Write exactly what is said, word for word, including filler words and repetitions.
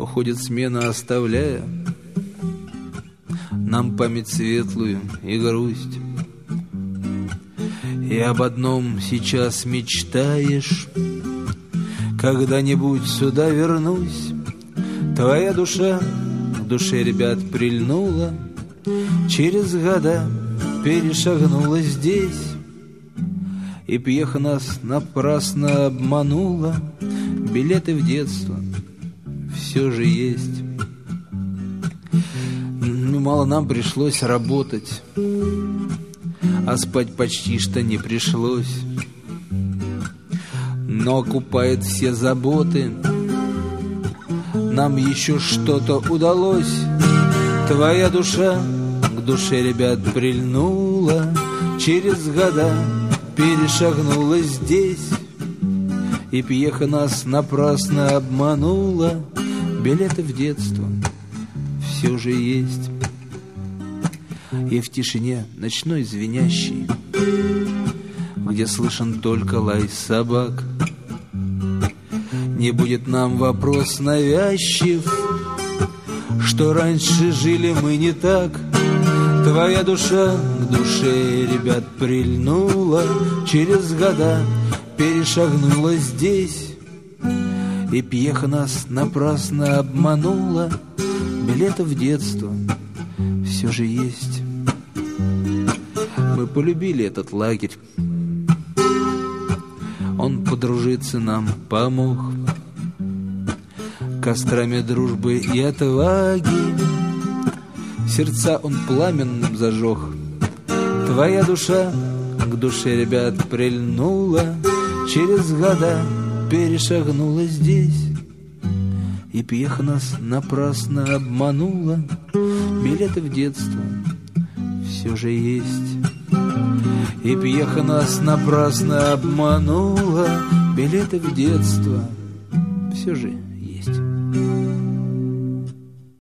Уходит смена, оставляя нам память светлую и грусть. И об одном сейчас мечтаешь: когда-нибудь сюда вернусь. Твоя душа к душе ребят прильнула, через года перешагнула здесь. И пьеха нас напрасно обманула, билеты в детство все же есть. Мало нам пришлось работать, а спать почти что не пришлось. Но окупает все заботы, нам еще что-то удалось. Твоя душа к душе ребят прильнула, через года перешагнула здесь. И пьеха нас напрасно обманула, билеты в детство все же есть. И в тишине ночной звенящей, где слышен только лай собак, не будет нам вопрос навязчив, что раньше жили мы не так. Твоя душа к душе ребят прильнула, через года перешагнула здесь. И пьеха нас напрасно обманула, билеты в детство все же есть. Мы полюбили этот лагерь, он подружиться нам помог, кострами дружбы и отваги сердца он пламенным зажег. Твоя душа к душе ребят прильнула, через года перешагнула здесь. И пьеха нас напрасно обманула, билеты в детство все же есть. И пьеха нас напрасно обманула, билеты в детство все же есть.